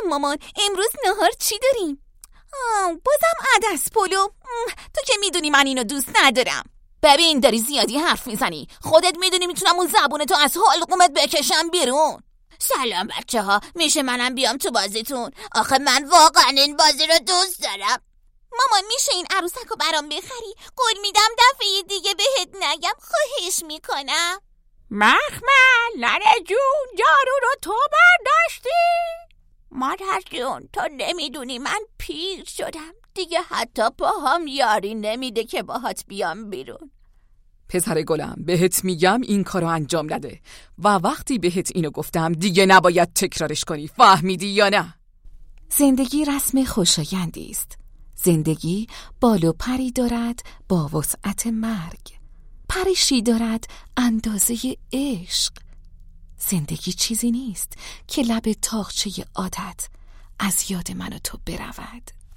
مامان، امروز نهار چی داریم؟ بازم عدس پلو. تو که میدونی من اینو دوست ندارم. ببین داری زیادی حرف میزنی. خودت میدونی میتونم اون زبونتو از حلقومت بکشم بیرون. سلام بچه ها، میشه منم بیام تو بازیتون؟ آخه من واقعا این بازی رو دوست دارم. مامان میشه این عروسک رو برام بخری؟ قول میدم دفعه دیگه بهت نگم، خواهش میکنم. مخمل ننه جون، جارو رو تو برداشتی؟ مادر جون تو نمیدونی من پیر شدم دیگه، حتی پاهام یاری نمیده که باهات بیام بیرون. پسر گلم بهت میگم این کارو انجام نده و وقتی بهت اینو گفتم دیگه نباید تکرارش کنی، فهمیدی یا نه؟ زندگی رسم خوشایندی است. زندگی بال و پری دارد با وسعت مرگ، پریشی دارد اندازه عشق. زندگی چیزی نیست که لب تاقچه عادت از یاد من و تو برود.